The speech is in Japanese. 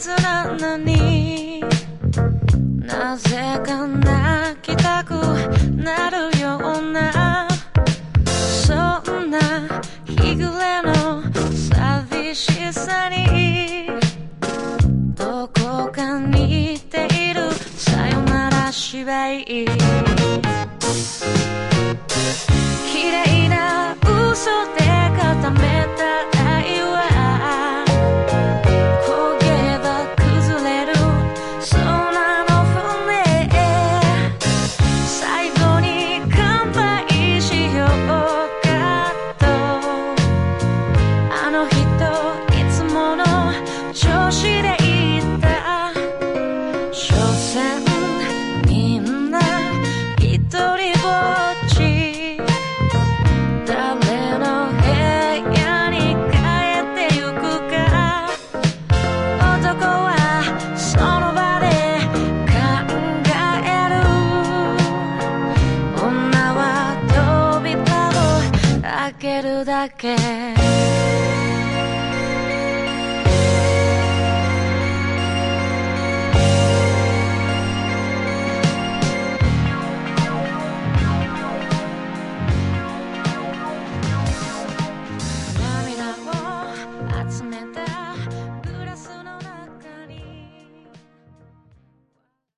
ずなのになぜか泣きたくなるようなそんな日暮れの寂しさにどこか似ているさよなら芝居綺麗な嘘で固めた愛は焦げば崩れる空の船最後に乾杯しようかとあの人いつもの調子で言った所詮みんな一人ぼっち誰の部屋に帰ってゆくか男はその場で考える女は扉を開けるだけ